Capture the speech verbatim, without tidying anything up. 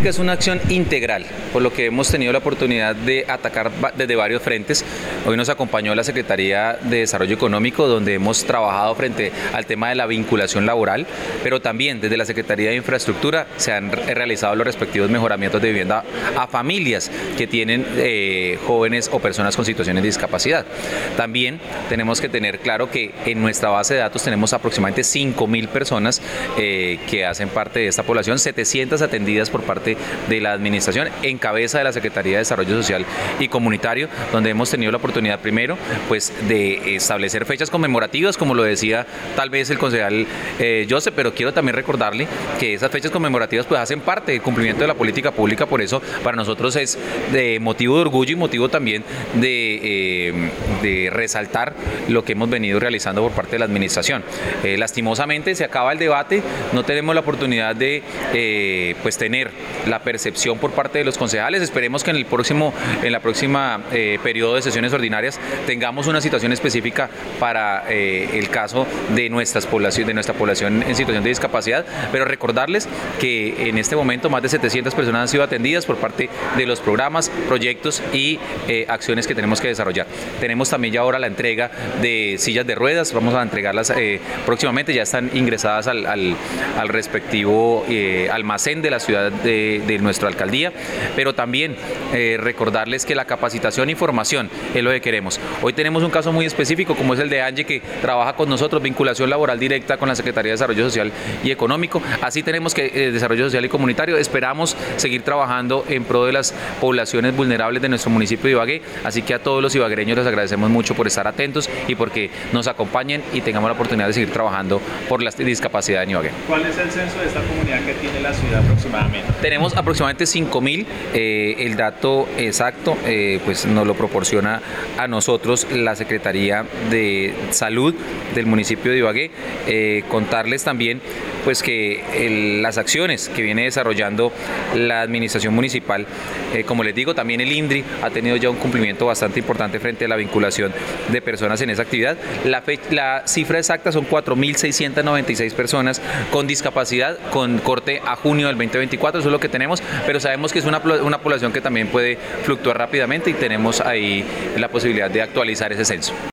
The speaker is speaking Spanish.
política es una acción integral, por lo que hemos tenido la oportunidad de atacar desde varios frentes. Hoy nos acompañó la Secretaría de Desarrollo Económico, donde hemos trabajado frente al tema de la vinculación laboral, pero también desde la Secretaría de Infraestructura se han realizado los respectivos mejoramientos de vivienda a familias que tienen eh, jóvenes o personas con situaciones de discapacidad. También tenemos que tener claro que en nuestra base de datos tenemos aproximadamente cinco mil personas eh, que hacen parte de esta población, setecientas atendidas por parte de la administración en cabeza de la Secretaría de Desarrollo Social y Comunitario, donde hemos tenido la oportunidad primero pues de establecer fechas conmemorativas, como lo decía tal vez el concejal eh, Joseph, pero quiero también recordarle que esas fechas conmemorativas pues hacen parte del cumplimiento de la política pública. Por eso para nosotros es de motivo de orgullo y motivo también de, eh, de resaltar lo que hemos venido realizando por parte de la administración. Eh, lastimosamente se acaba el debate, no tenemos la oportunidad de eh, pues tener la percepción por parte de los concejales. Esperemos que en el próximo, en la próxima eh, periodo de sesiones ordinarias tengamos una situación específica para eh, el caso de nuestras población, de nuestra población en situación de discapacidad, pero recordarles que en este momento más de setecientas personas han sido atendidas por parte de los programas, proyectos y eh, acciones que tenemos que desarrollar. Tenemos también ya ahora la entrega de sillas de ruedas, vamos a entregarlas eh, próximamente, ya están ingresadas al, al, al respectivo eh, almacén de la ciudad de, de nuestra alcaldía, pero también eh, recordarles que la capacitación y formación es lo que queremos. Hoy tenemos un caso muy específico como es el de Angie, que trabaja con nosotros, vinculación laboral directa con la Secretaría de Desarrollo Social y Económico. Así tenemos que eh, Desarrollo Social y Comunitario. Esperamos seguir trabajando en pro de las poblaciones vulnerables de nuestro municipio de Ibagué, así que a todos los ibaguereños les agradecemos mucho por estar atentos y porque nos acompañen y tengamos la oportunidad de seguir trabajando por la discapacidad en Ibagué. ¿Cuál es el censo de esta comunidad que tiene la ciudad aproximadamente? Tenemos aproximadamente cinco mil, eh, el dato exacto eh, pues nos lo proporciona a nosotros la Secretaría de Salud del municipio de Ibagué. Eh, contarles también pues que el, las acciones que viene desarrollando la administración municipal, eh, como les digo, también el INDRI ha tenido ya un cumplimiento bastante importante frente a la vinculación de personas en esa actividad. La, fe, la cifra exacta son cuatro mil seiscientas noventa y seis personas con discapacidad con corte a junio del veinte veinticuatro, eso es lo que tenemos, pero sabemos que es una, una población que también puede fluctuar rápidamente y tenemos ahí la posibilidad de actualizar ese censo.